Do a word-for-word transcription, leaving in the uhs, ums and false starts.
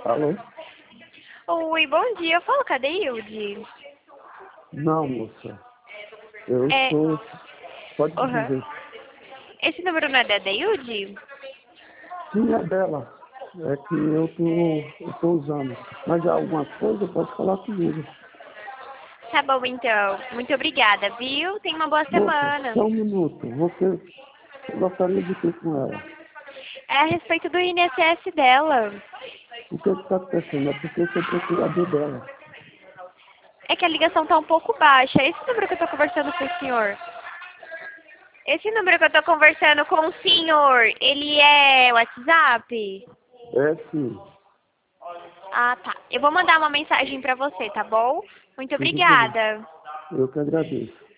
Alô? Oi, bom dia. Eu falo com a Deilde? Não, moça. Eu É... sou... Pode Uhum. dizer. Esse número não é da Deilde? Sim, é dela. É que eu tô, eu tô usando. Mas há alguma coisa, pode falar comigo. Tá bom, então. Muito obrigada, viu? Tenha uma boa Moça, semana. só um minuto. Você, você gostaria de ter com ela? É a respeito do I N S S dela. O que está acontecendo? É porque eu sou procurador dela. É que a ligação tá um pouco baixa. Esse número que eu tô conversando com o senhor? Esse número que eu tô conversando com o senhor, ele é WhatsApp? É sim. Ah, tá. Eu vou mandar uma mensagem pra você, tá bom? Muito Tudo bem. obrigada. Eu que agradeço.